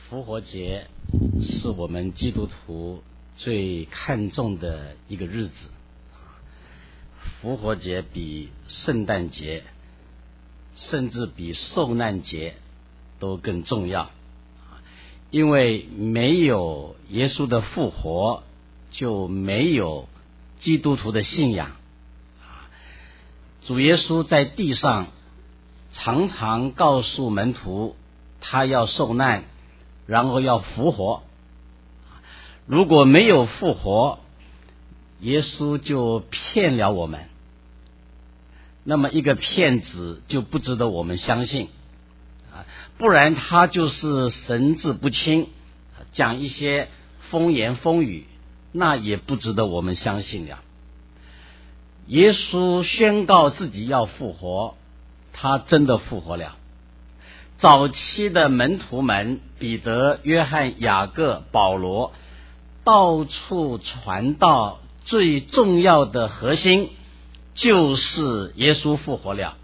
复活节是我们基督徒最看重的一个日子。复活节比圣诞节甚至比受难节都更重要，因为没有耶稣的复活，就没有基督徒的信仰。主耶稣在地上常常告诉门徒，他要受难，然后要复活。如果没有复活，耶稣就骗了我们，那么一个骗子就不值得我们相信，不然他就是神志不清，讲一些风言风语，那也不值得我们相信了。耶稣宣告自己要复活，他真的复活了。早期的门徒们，彼得、约翰、雅各、保罗，到处传道，最重要的核心就是耶稣复活了。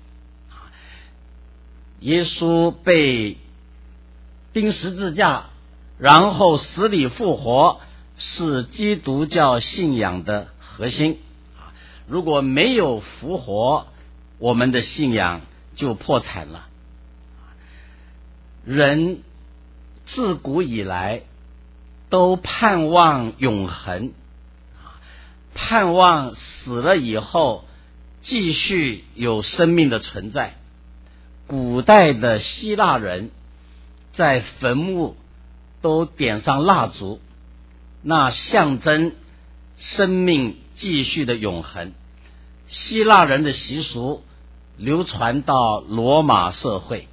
耶稣被钉十字架，然后死里复活，是基督教信仰的核心。如果没有复活，我们的信仰就破产了。人自古以来都盼望永恒，盼望死了以后继续有生命的存在。古代的希腊人在坟墓都点上蜡烛，那象征生命继续的永恒。希腊人的习俗流传到罗马社会，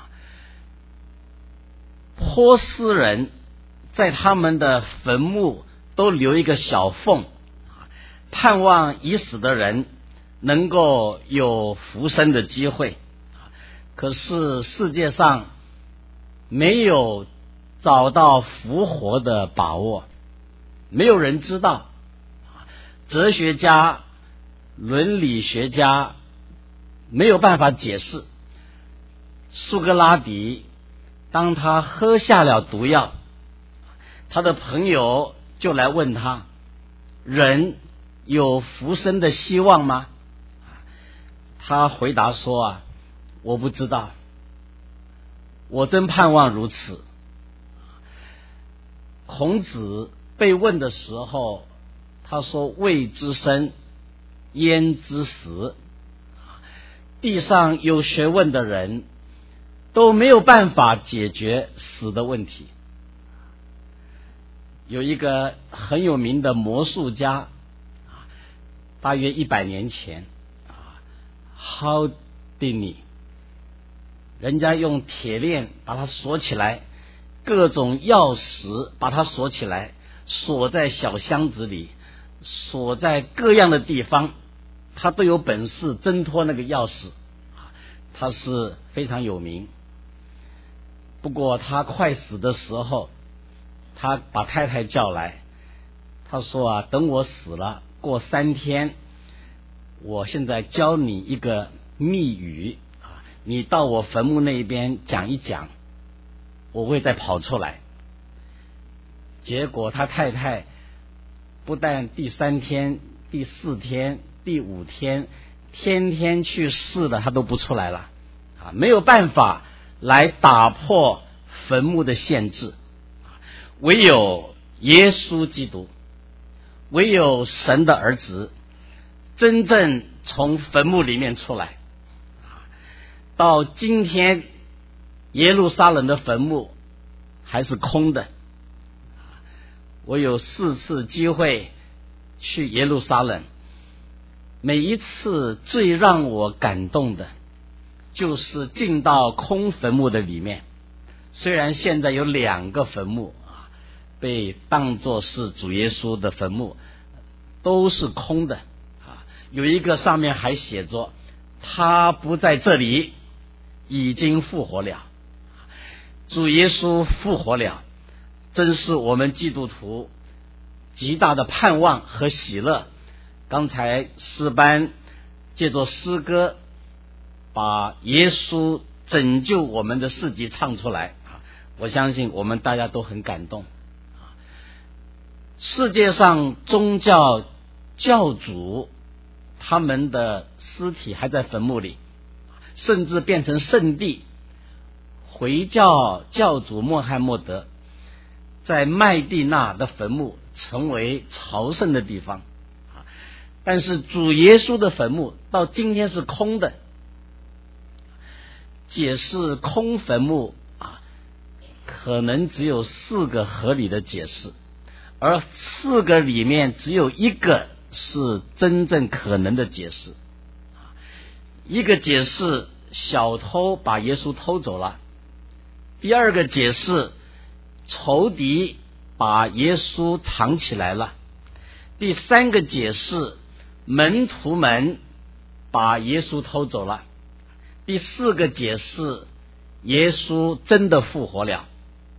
波斯人在他们的坟墓都留一个小缝，盼望已死的人能够有复生的机会。可是世界上没有找到复活的把握，没有人知道。哲学家、伦理学家没有办法解释。苏格拉底当他喝下了毒药，他的朋友就来问他，人有复生的希望吗？他回答说我不知道，我真盼望如此。孔子被问的时候，他说未知生，焉知死？地上有学问的人都没有办法解决死的问题。有一个很有名的魔术家，大约100年前，Houdini，人家用铁链把它锁起来，各种钥匙把它锁起来，锁在小箱子里，锁在各样的地方，他都有本事挣脱那个钥匙，他是非常有名。不过他快死的时候，他把太太叫来，他说等我死了，过3天，我现在教你一个密语，你到我坟墓那边讲一讲，我会再跑出来。结果他太太不但第3天、第4天、第5天，天天去试了，他都不出来了，没有办法来打破坟墓的限制。唯有耶稣基督，唯有神的儿子，真正从坟墓里面出来。到今天，耶路撒冷的坟墓还是空的。我有4次机会去耶路撒冷，每一次最让我感动的就是进到空坟墓的里面。虽然现在有2个坟墓被当作是主耶稣的坟墓，都是空的，有一个上面还写着他不在这里，已经复活了。主耶稣复活了，真是我们基督徒极大的盼望和喜乐。刚才诗班借着诗歌把耶稣拯救我们的事迹唱出来， 我相信我们大家都很感动。世界上宗教教主他们的尸体还在坟墓里，甚至变成圣地。回教教主穆罕默德在麦地那的坟墓成为朝圣的地方，但是主耶稣的坟墓到今天是空的。解释空坟墓可能只有4个合理的解释，而4个里面只有1个是真正可能的解释。一个解释，小偷把耶稣偷走了；第2个解释，仇敌把耶稣藏起来了；第3个解释，门徒们把耶稣偷走了；第4个解释，耶稣真的复活了。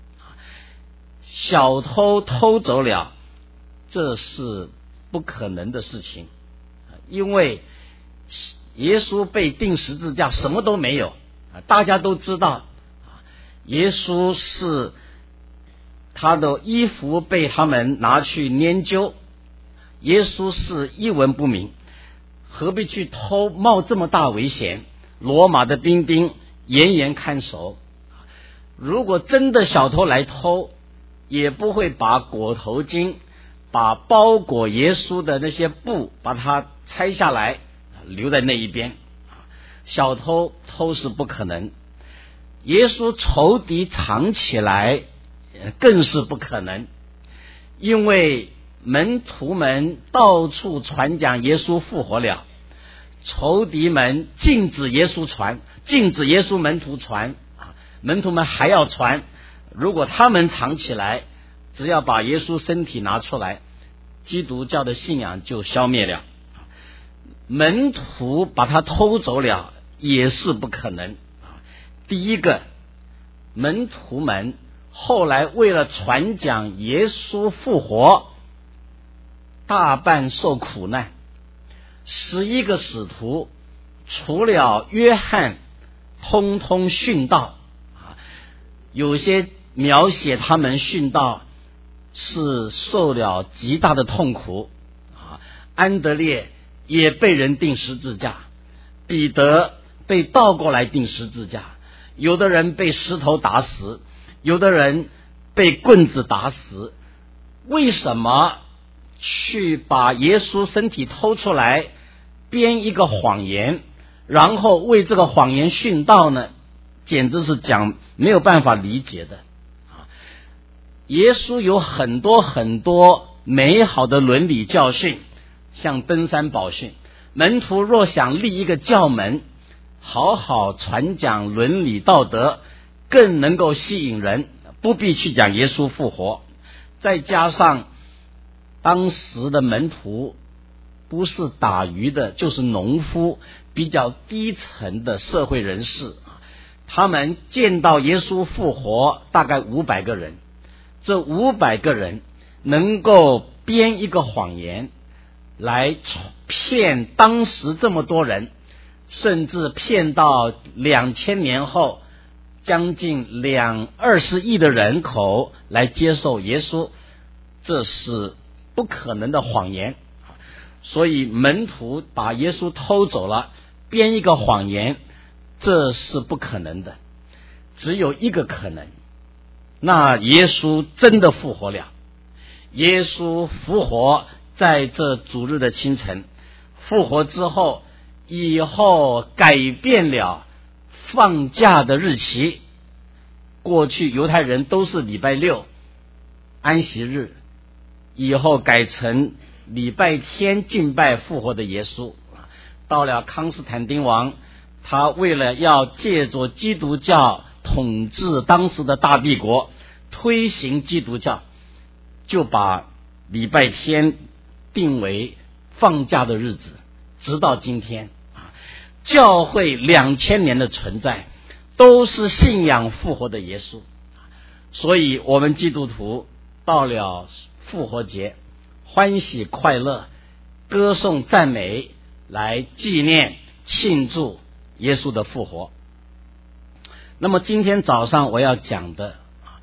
小偷偷走了，这是不可能的事情，因为耶稣被钉十字架什么都没有。大家都知道耶稣是他的衣服被他们拿去研究，耶稣是一文不名，何必去偷，冒这么大危险？罗马的兵丁严严看守，如果真的小偷来偷，也不会把裹头巾，把包裹耶稣的那些布把它拆下来留在那一边。小偷偷是不可能，耶稣仇敌藏起来更是不可能，因为门徒们到处传讲耶稣复活了，仇敌们禁止耶稣传，禁止耶稣门徒传，门徒们还要传。如果他们藏起来，只要把耶稣身体拿出来，基督教的信仰就消灭了。门徒把他偷走了也是不可能。第一个，门徒们后来为了传讲耶稣复活，大半受苦难。11个使徒除了约翰通通殉道，有些描写他们殉道是受了极大的痛苦。安德烈也被人钉十字架，彼得被倒过来钉十字架，有的人被石头打死，有的人被棍子打死。为什么去把耶稣身体偷出来，编一个谎言，然后为这个谎言殉道呢？简直是讲没有办法理解的。耶稣有很多很多美好的伦理教训，像登山宝训，门徒若想立一个教门，好好传讲伦理道德，更能够吸引人，不必去讲耶稣复活。再加上当时的门徒不是打鱼的就是农夫，比较低层的社会人士，他们见到耶稣复活大概500个人，这500个人能够编一个谎言来骗当时这么多人，甚至骗到2000年后将近20亿的人口来接受耶稣，这是不可能的谎言。所以门徒把耶稣偷走了，编一个谎言，这是不可能的。只有一个可能，那耶稣真的复活了。耶稣复活在这主日的清晨，复活之后，以后改变了放假的日期。过去犹太人都是礼拜6安息日，以后改成礼拜天敬拜复活的耶稣。到了康斯坦丁王，他为了要借着基督教统治当时的大帝国，推行基督教，就把礼拜天定为放假的日子，直到今天。教会2000年的存在都是信仰复活的耶稣，所以我们基督徒到了复活节欢喜快乐，歌颂赞美，来纪念庆祝耶稣的复活。那么今天早上我要讲的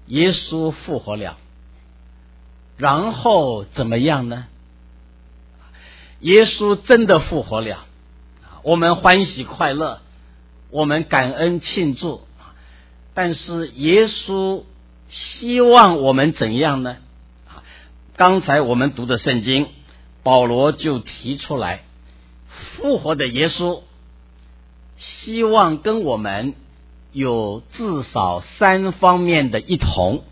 耶稣复活了，然后怎么样呢？耶稣真的复活了，我们欢喜快乐，我们感恩庆祝，但是耶稣希望我们怎样呢？刚才我们读的圣经，保罗就提出来，复活的耶稣希望跟我们有至少3方面的一同，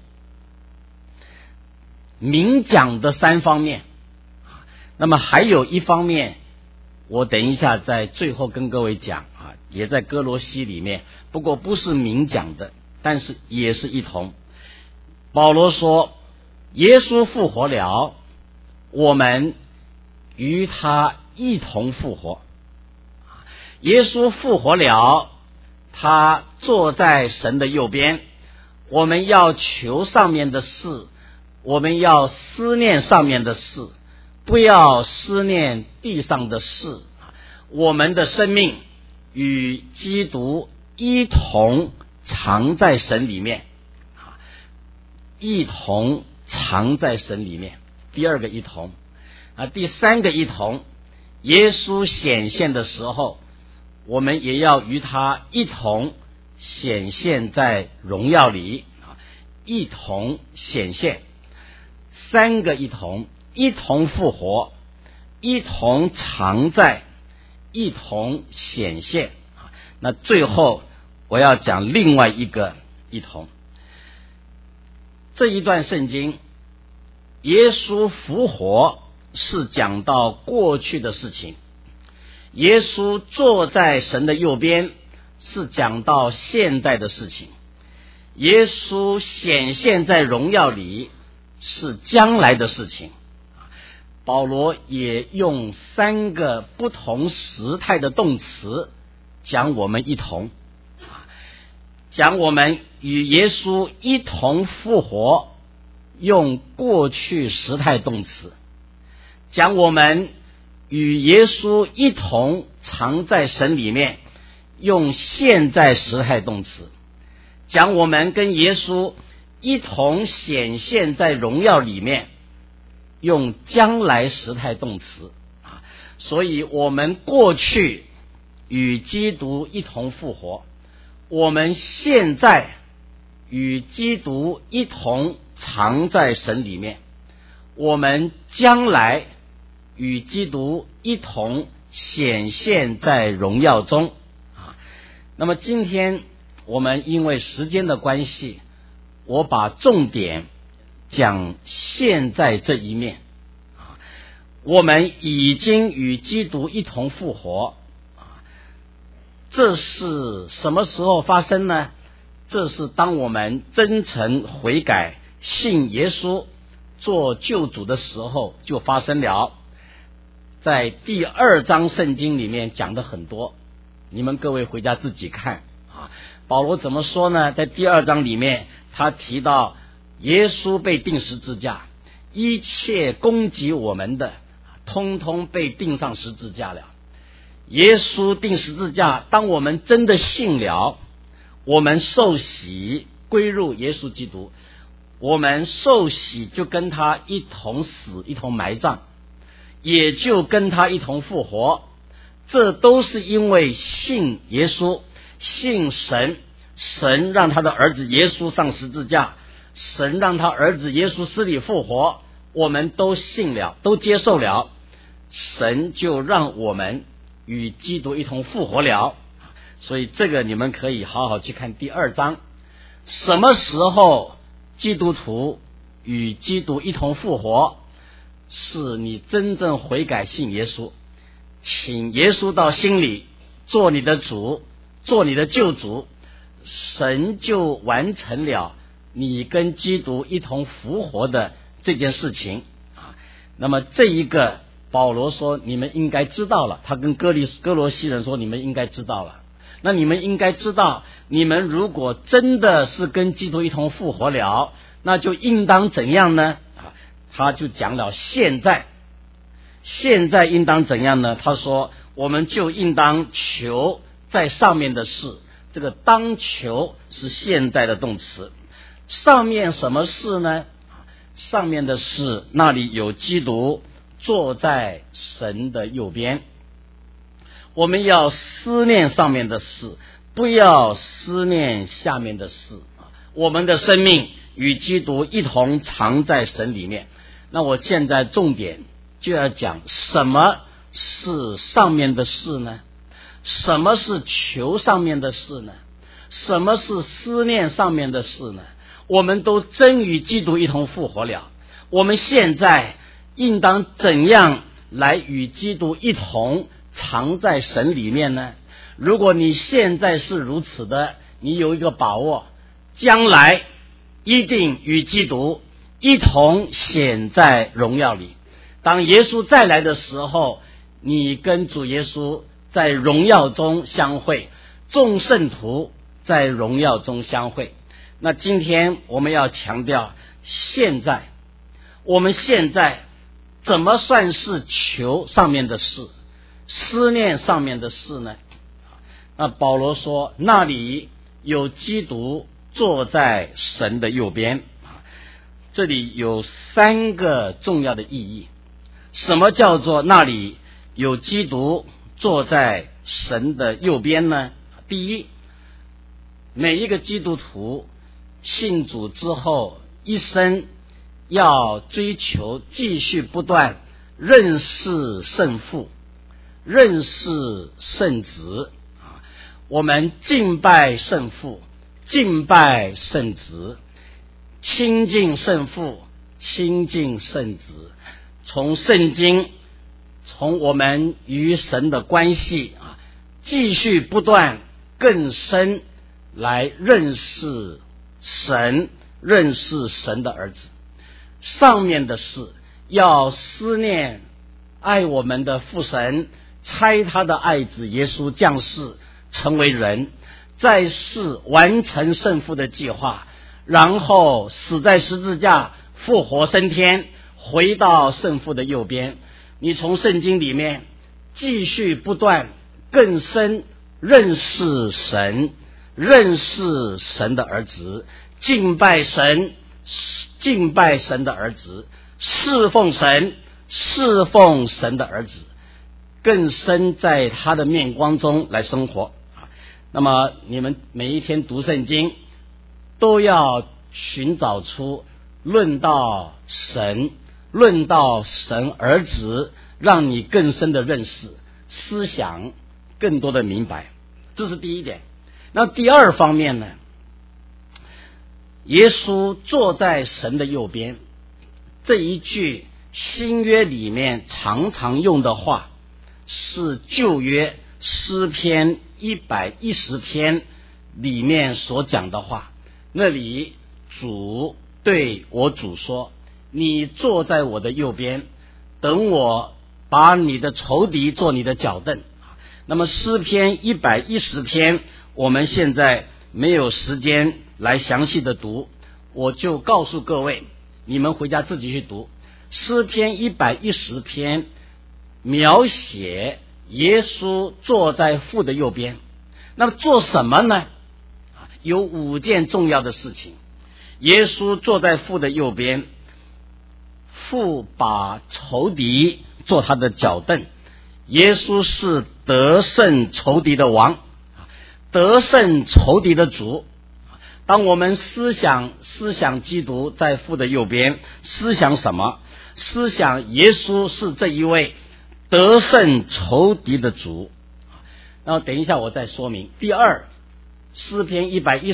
明讲的3方面。那么还有一方面，我等一下在最后跟各位讲也在哥罗西里面，不过不是明讲的，但是也是一同。保罗说，耶稣复活了，我们与他一同复活。耶稣复活了，他坐在神的右边，我们要求上面的事，我们要思念上面的事，不要思念地上的事。我们的生命与基督一同藏在神里面，一同藏在神里面。第二个一同第三个一同，耶稣显现的时候，我们也要与他一同显现在荣耀里，一同显现。3个一同，一同复活，一同常在，一同显现。那最后我要讲另外一个一同。这一段圣经，耶稣复活是讲到过去的事情，耶稣坐在神的右边是讲到现在的事情，耶稣显现在荣耀里是将来的事情。保罗也用3个不同时态的动词讲我们一同，讲我们与耶稣一同复活，用过去时态动词；讲我们与耶稣一同藏在神里面，用现在时态动词；讲我们跟耶稣一同显现在荣耀里面，用将来时态动词。所以我们过去与基督一同复活，我们现在与基督一同藏在神里面，我们将来与基督一同显现在荣耀中。那么今天我们因为时间的关系，我把重点讲现在这一面。我们已经与基督一同复活，这是什么时候发生呢？这是当我们真诚悔改信耶稣做救主的时候就发生了。在第2章圣经里面讲的很多，你们各位回家自己看保罗怎么说呢？在第2章里面他提到耶稣被钉十字架，一切攻击我们的通通被钉上十字架了。耶稣钉十字架，当我们真的信了，我们受洗归入耶稣基督，我们受洗就跟他一同死，一同埋葬，也就跟他一同复活。这都是因为信耶稣，信神，神让他的儿子耶稣上十字架，神让他儿子耶稣死里复活，我们都信了，都接受了，神就让我们与基督一同复活了。所以这个你们可以好好去看第2章，什么时候基督徒与基督一同复活？是你真正悔改信耶稣，请耶稣到心里做你的主，做你的救主，神就完成了你跟基督一同复活的这件事情。那么这一个保罗说你们应该知道了，他跟哥罗西人说你们应该知道了。那你们应该知道，你们如果真的是跟基督一同复活了，那就应当怎样呢？他就讲了现在应当怎样呢？他说我们就应当求在上面的事，这个当求是现在的动词， 上面什么事呢？上面的事，那里有基督坐在神的右边。我们要思念上面的事，不要思念下面的事。我们的生命与基督一同藏在神里面。那我现在重点就要讲什么是上面的事呢？什么是求上面的事呢？什么是思念上面的事呢？我们都真与基督一同复活了，我们现在应当怎样来与基督一同藏在神里面呢？如果你现在是如此的，你有一个把握，将来一定与基督一同显在荣耀里。当耶稣再来的时候，你跟主耶稣在荣耀中相会，众圣徒在荣耀中相会。那今天我们要强调，我们现在怎么算是求上面的事，思念上面的事呢？那保罗说，那里有基督坐在神的右边。这里有3个重要的意义。什么叫做那里有基督坐在神的右边呢？第一，每一个基督徒信主之后，一生要追求继续不断认识圣父，认识圣子。我们敬拜圣父，敬拜圣子，亲近圣父，亲近圣子。从圣经，从我们与神的关系继续不断更深来认识神，认识神的儿子。上面的事要思念爱我们的父神，差他的爱子耶稣降世成为人，在世完成圣父的计划，然后死在十字架，复活升天，回到圣父的右边。你从圣经里面继续不断更深认识神，认识神的儿子，敬拜神，敬拜神的儿子，侍奉神，侍奉神的儿子，更深在他的面光中来生活。那么你们每一天读圣经都要寻找出论到神，论到神儿子，让你更深的认识，思想更多的明白。这是第一点。那第二方面呢，耶稣坐在神的右边，这一句新约里面常常用的话，是旧约诗篇110篇里面所讲的话。那里主对我主说，你坐在我的右边，等我把你的仇敌做你的脚凳。那么诗篇110篇我们现在没有时间来详细的读，我就告诉各位，你们回家自己去读。诗篇110篇描写耶稣坐在父的右边。那么做什么呢？有5件重要的事情。耶稣坐在父的右边，父把仇敌做他的脚凳。耶稣是得胜仇敌的王，得胜仇敌的主。当我们思想基督在父的右边，思想什么？思想耶稣是这一位得胜仇敌的主。然后等一下我再说明。第二，诗篇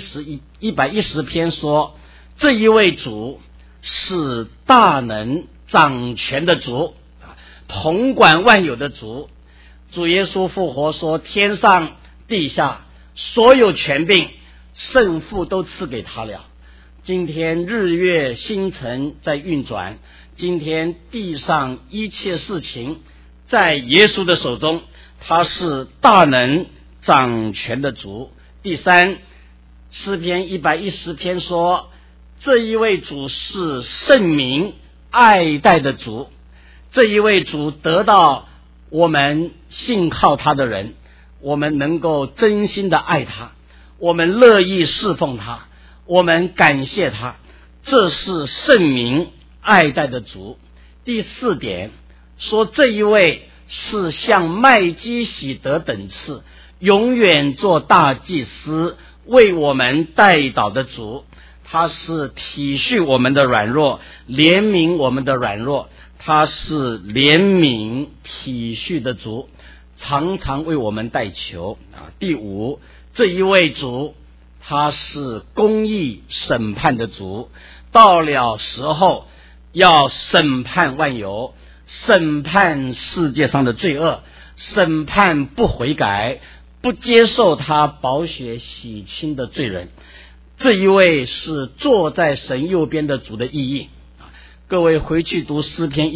110篇说，这一位主是大能掌权的主，统管万有的主。主耶稣复活说，天上地下所有权柄圣父都赐给他了。今天日月星辰在运转，今天地上一切事情在耶稣的手中，他是大能掌权的主。第三，诗篇110篇说，这一位主是圣民爱戴的主。这一位主得到我们信靠他的人，我们能够真心的爱他，我们乐意侍奉他， 我们感谢他，这是圣明爱戴的主。第4点说，这一位是像麦基洗德等次永远做大祭司为我们代祷的主，他是体恤我们的软弱，怜悯我们的软弱，他是怜悯体恤的主，常常为我们代求。第5，这一位主他是公义审判的主，到了时候要审判万有，审判世界上的罪恶，审判不悔改不接受他宝血洗清的罪人。这一位是坐在神右边的主的意义。各位回去读诗篇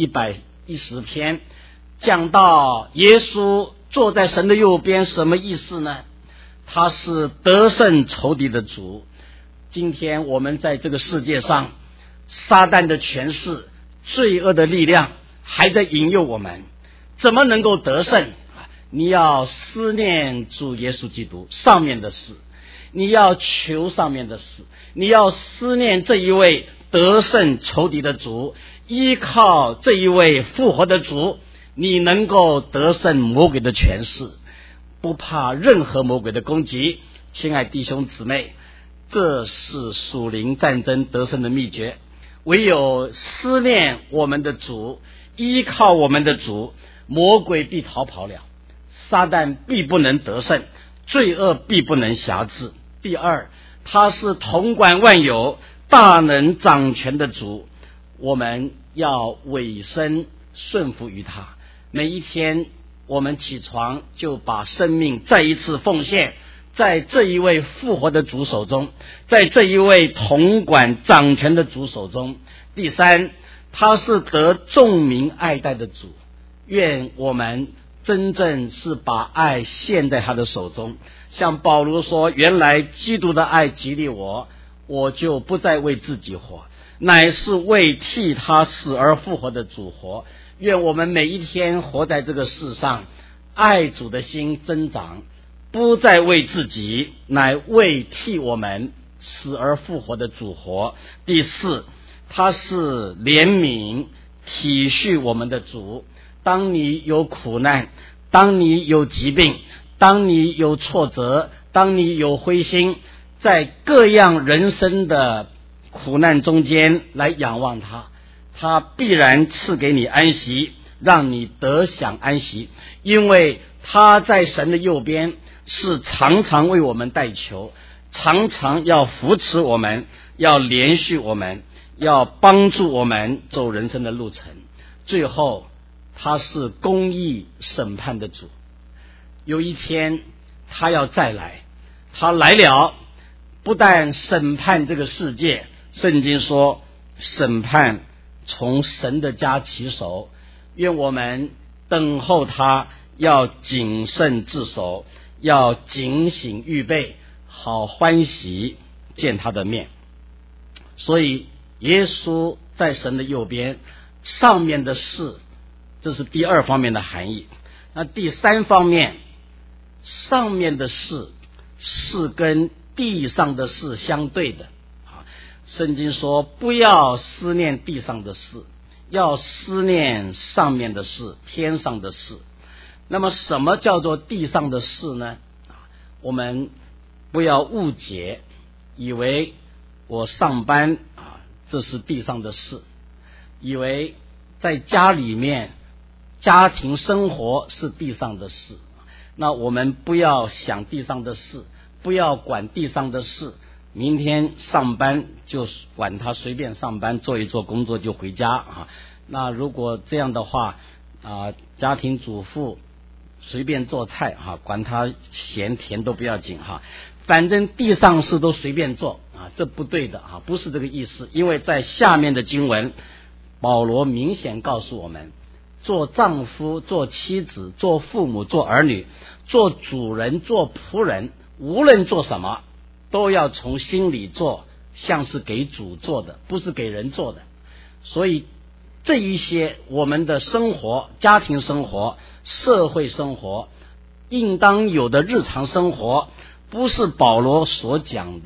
110篇，讲到耶稣坐在神的右边，什么意思呢？他是得胜仇敌的主。今天我们在这个世界上，撒旦的权势、罪恶的力量还在引诱我们，怎么能够得胜？你要思念主耶稣基督上面的事，你要求上面的事，你要思念这一位得胜仇敌的主，依靠这一位复活的主，你能够得胜魔鬼的权势，不怕任何魔鬼的攻击。亲爱弟兄姊妹，这是属灵战争得胜的秘诀。唯有思念我们的主，依靠我们的主，魔鬼必逃跑了，撒旦必不能得胜，罪恶必不能辖制。第2，他是统管万有、大能掌权的主，我们要委身顺服于他。每一天我们起床就把生命再一次奉献在这一位复活的主手中，在这一位统管掌权的主手中。第3，他是得众民爱戴的主，愿我们真正是把爱献在他的手中。像保罗说，原来基督的爱激励我，我就不再为自己活，乃是为替他死而复活的主活。愿我们每一天活在这个世上，爱主的心增长，不再为自己，乃为替我们死而复活的主活。第4，他是怜悯体恤我们的主。当你有苦难，当你有疾病，当你有挫折，当你有灰心，在各样人生的苦难中间来仰望他，他必然赐给你安息，让你得享安息，因为他在神的右边，是常常为我们代求，常常要扶持我们，要连续我们，要帮助我们走人生的路程。最后他是公义审判的主，有一天他要再来，他来了，不但审判这个世界，圣经说审判从神的家起手。愿我们等候他，要谨慎自守，要警醒预备，好欢喜见他的面。所以耶稣在神的右边，上面的事，这是第2方面的含义。那第3方面，上面的事是跟地上的事相对的。圣经说不要思念地上的事，要思念上面的事，天上的事。那么什么叫做地上的事呢？我们不要误解，以为我上班这是地上的事，以为在家里面家庭生活是地上的事。那我们不要想地上的事，不要管地上的事，明天上班就管他，随便上班做一做工作就回家那如果这样的话家庭主妇随便做菜管他咸甜都不要紧反正地上事都随便做这不对的不是这个意思。因为在下面的经文，保罗明显告诉我们，做丈夫、做妻子、做父母、做儿女、做主人、做仆人，无论做什么，都要从心里做，像是给主做的，不是给人做的。所以这一些我们的生活、家庭生活、社会生活应当有的日常生活，不是保罗所讲的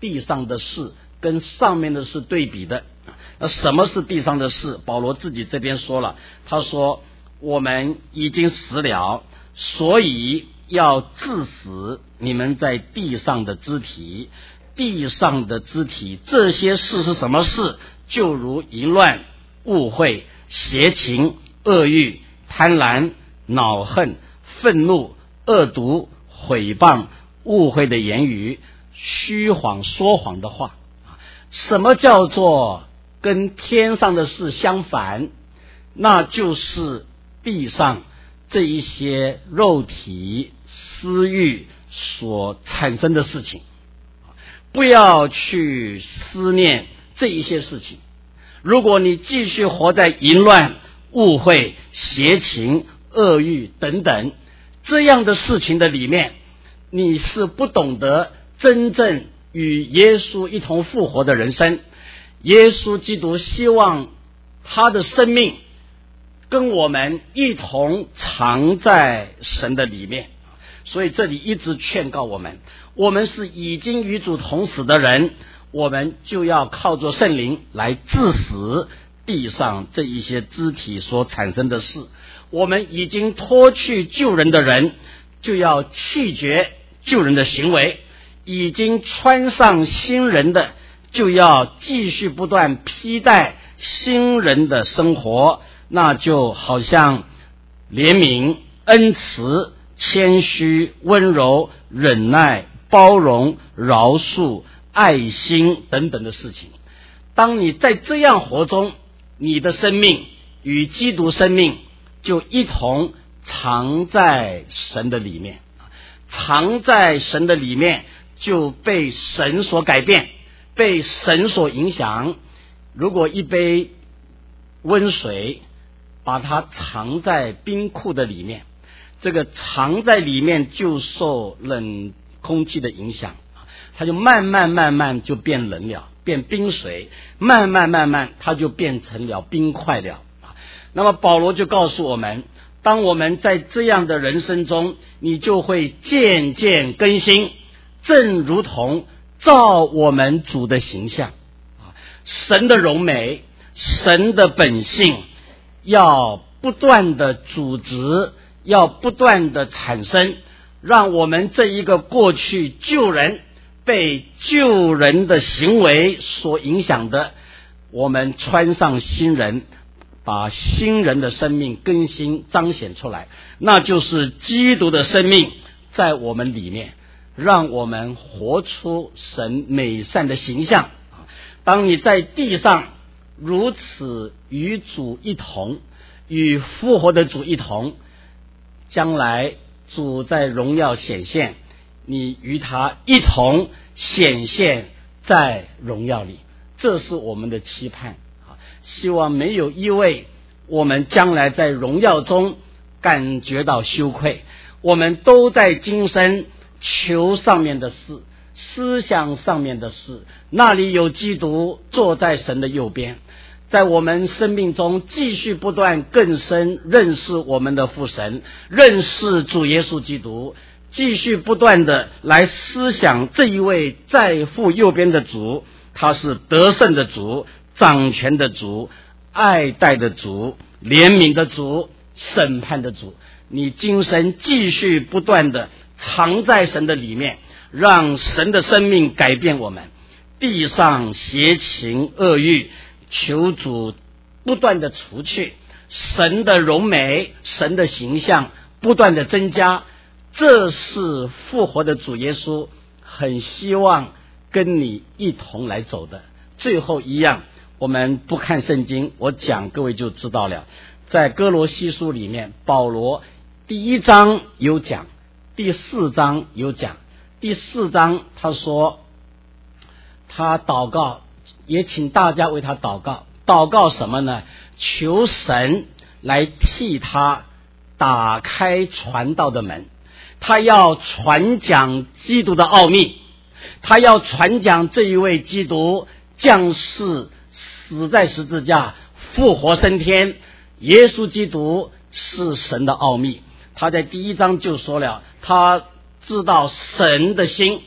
地上的事跟上面的事对比的。那什么是地上的事？保罗自己这边说了，他说我们已经死了，所以要治死你们在地上的肢体。地上的肢体，这些事是什么事？就如淫乱、误会、邪情、恶欲、贪婪、恼恨、愤怒、恶毒、毁谤、误会的言语、虚谎说谎的话。什么叫做跟天上的事相反？那就是地上这一些肉体私欲所产生的事情。不要去思念这一些事情。如果你继续活在淫乱、误会、邪情、恶欲等等这样的事情的里面，你是不懂得真正与耶稣一同复活的人生。耶稣基督希望他的生命跟我们一同藏在神的里面，所以这里一直劝告我们，我们是已经与主同死的人，我们就要靠着圣灵来治死地上这一些肢体所产生的事。我们已经脱去救人的人，就要弃绝救人的行为。已经穿上新人的，就要继续不断披戴新人的生活。那就好像怜悯、恩慈、谦虚、温柔、忍耐、包容、饶恕、爱心等等的事情。当你在这样活中，你的生命与基督生命就一同藏在神的里面，藏在神的里面，就被神所改变，被神所影响。如果一杯温水把它藏在冰库的里面，这个藏在里面就受冷空气的影响，它就慢慢就变冷了，变冰水，慢慢它就变成了冰块了。那么保罗就告诉我们，当我们在这样的人生中，你就会渐渐更新，正如同照我们主的形象，神的荣美，神的本性要不断的组织，要不断的产生，让我们这一个过去救人被救人的行为所影响的，我们穿上新人，把新人的生命更新彰显出来，那就是基督的生命在我们里面，让我们活出神美善的形象。当你在地上如此与主一同，与复活的主一同，将来主在荣耀显现，你与他一同显现在荣耀里，这是我们的期盼。希望没有一位我们将来在荣耀中感觉到羞愧，我们都在今生求上面的事，思想上面的事，那里有基督坐在神的右边，在我们生命中继续不断更深认识我们的父神，认识主耶稣基督，继续不断的来思想这一位在父右边的主，他是得胜的主，掌权的主，爱戴的主，怜悯的主，审判的主。你今生继续不断的藏在神的里面，让神的生命改变我们。地上邪情恶欲，求主不断的除去，神的荣美，神的形象不断的增加。这是复活的主耶稣很希望跟你一同来走的。最后一样，我们不看圣经，我讲各位就知道了。在哥罗西书里面，保罗第1章有讲，第4章有讲。第4章他说他祷告，也请大家为他祷告。祷告什么呢？求神来替他打开传道的门，他要传讲基督的奥秘，他要传讲这一位基督降世，死在十字架，复活升天，耶稣基督是神的奥秘。他在第1章就说了，他知道神的心，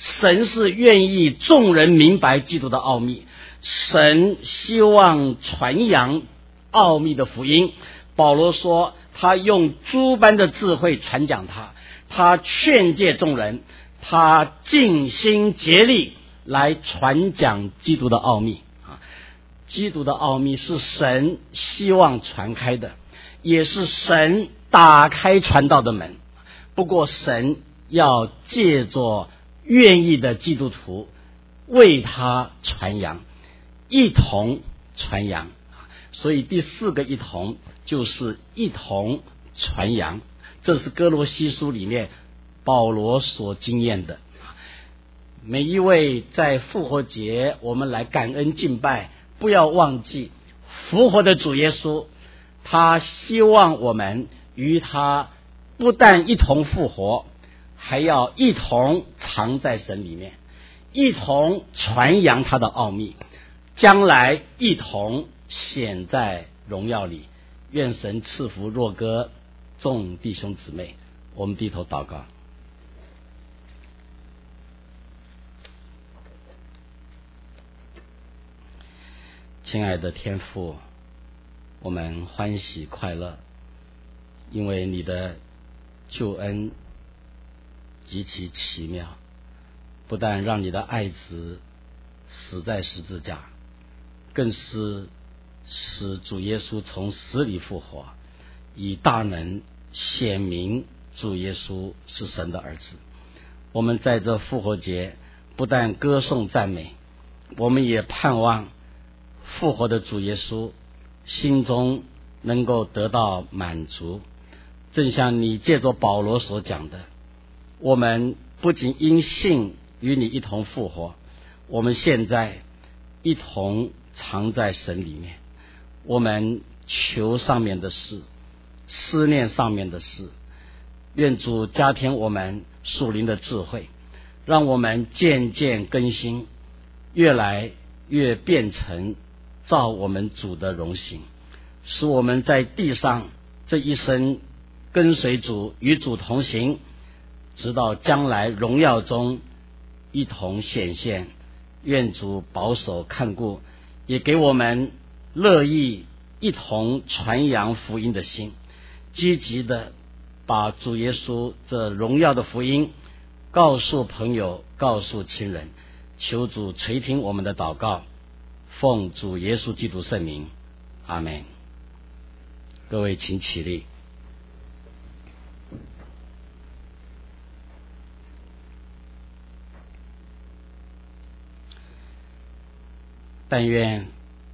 神是愿意众人明白基督的奥秘，神希望传扬奥秘的福音。保罗说他用诸般的智慧传讲他劝诫众人，他尽心竭力来传讲基督的奥秘。基督的奥秘是神希望传开的，也是神打开传道的门。不过神要借着愿意的基督徒为他传扬，一同传扬。所以第4个一同就是一同传扬，这是哥罗西书里面保罗所经验的。每一位在复活节我们来感恩敬拜，不要忘记复活的主耶稣，他希望我们与他不但一同复活，还要一同藏在神里面，一同传扬他的奥秘，将来一同显在荣耀里。愿神赐福若哥众弟兄姊妹。我们低头祷告。亲爱的天父，我们欢喜快乐，因为你的救恩极其奇妙，不但让你的爱子死在十字架，更是使主耶稣从死里复活，以大能显明主耶稣是神的儿子。我们在这复活节不但歌颂赞美，我们也盼望复活的主耶稣心中能够得到满足。正像你借着保罗所讲的，我们不仅因信与你一同复活，我们现在一同藏在神里面。我们求上面的事，思念上面的事，愿主加添我们属灵的智慧，让我们渐渐更新，越来越变成照我们主的荣行，使我们在地上这一生跟随主，与主同行，直到将来荣耀中一同显现。愿主保守看顾，也给我们乐意一同传扬福音的心，积极的把主耶稣这荣耀的福音告诉朋友，告诉亲人。求主垂听我们的祷告，奉主耶稣基督圣名，阿们。各位请起立。但愿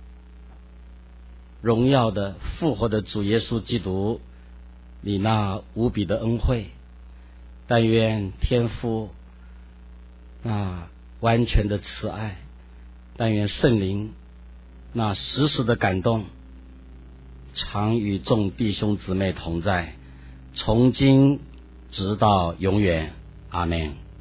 荣耀的复活的主耶稣基督，你那无比的恩惠，但愿天父那完全的慈爱，但愿圣灵那时时的感动，常与众弟兄姊妹同在，从今直到永远，阿们。